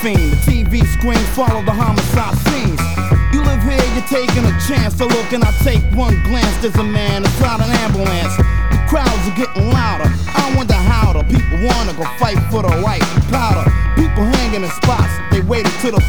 fiend. The TV screens follow the homicide scenes. You live here, you're taking a chance to look, and I take one glance. There's a man inside an ambulance. The crowds are getting louder. I wonder how the people wanna go fight for the right powder. People hanging in spots, they waited till the